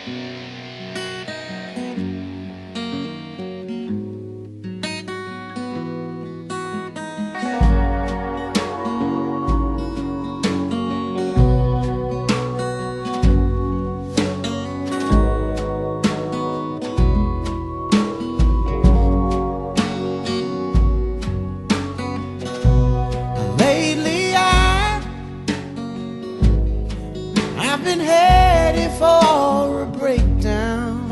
I've been headed for a breakdown.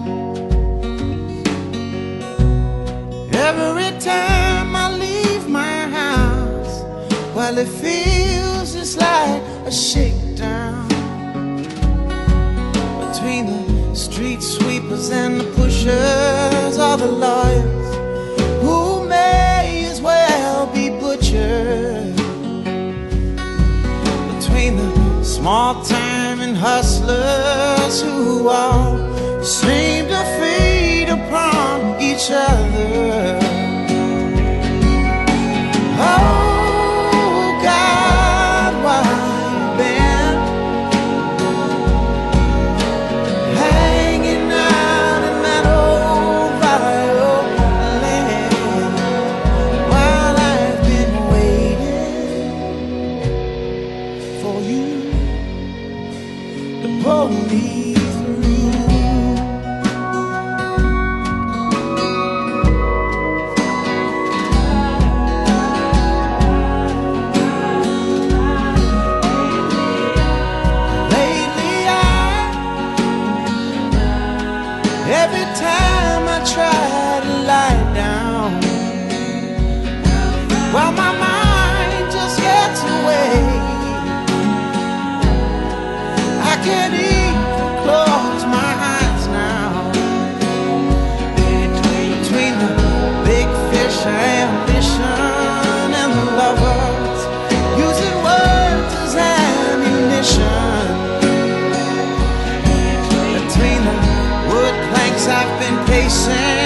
Every time I leave my house, well, it feels just like a shakedown. Between the street sweepers and the pushers are the lawyers who may as well be butchered. Between the small-time and hustlers who all seem to feed upon each other. Oh God, why you been hanging out in that old violin while I've been waiting for you to pull me through? Lately every time I try to lie down, well, my mind just gets away. I can't even close my eyes now. Between the big fish ambition and the lovers using words as ammunition. Between the wood planks I've been pacing